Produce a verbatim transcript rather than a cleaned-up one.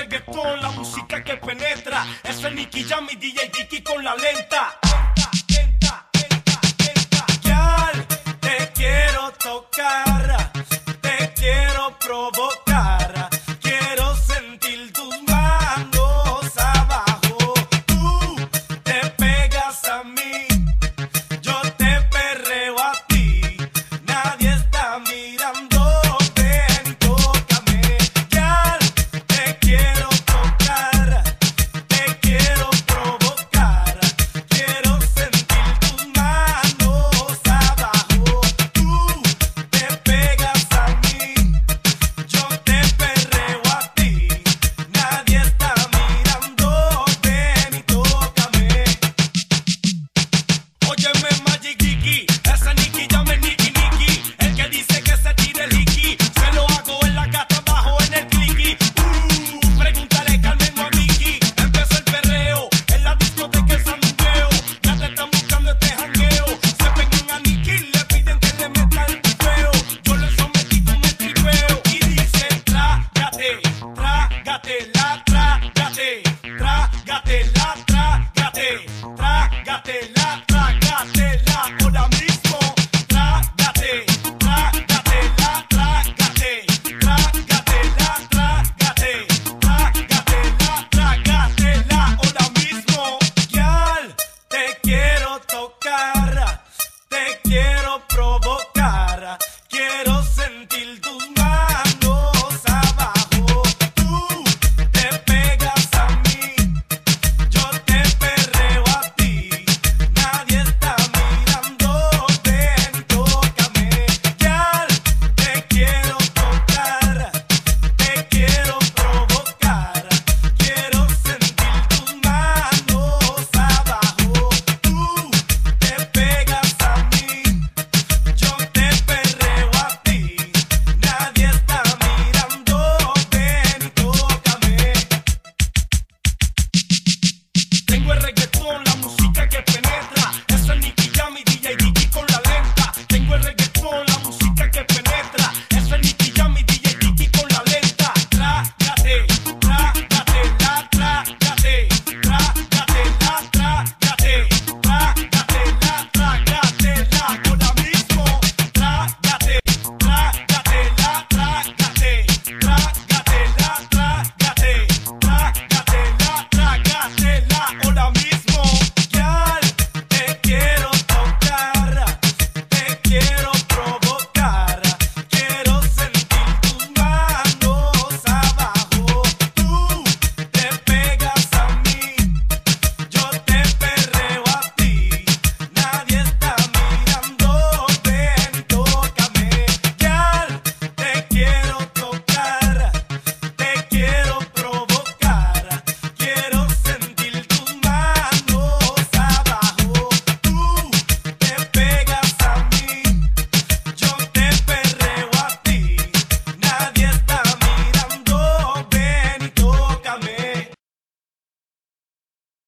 reggaetón, la música que penetra. Eso es Nicky Jam y D J Dicky con la lenta. Girl, te quiero tocar, te quiero provocar, quiero sentir tus manos abajo. Tú te pegas a mí, yo te perreo a ti, nadie está mirando, ven, tócame. Girl, te quiero tocar, te quiero provocar, quiero sentir tus manos abajo. Tú te pegas a mí, yo te perreo a ti, nadie está mirando, ven y tócame. Óyeme Magic Dicky, ese Nicky Jam es Nicky Nicky, el que dice que se tire el hickey, se lo hago en la gata abajo en el clicky. Uh, pregúntale Carmen o a Mickey, empezó el perreo, en la discoteca el sandungueo, ya te están buscando este jangueo, se pegan a Nicky, le piden que le meta el pipeo, yo le sometí con el tripeo, y dice trágate, trágate la, trágate, trágate la, trágate, trágate la.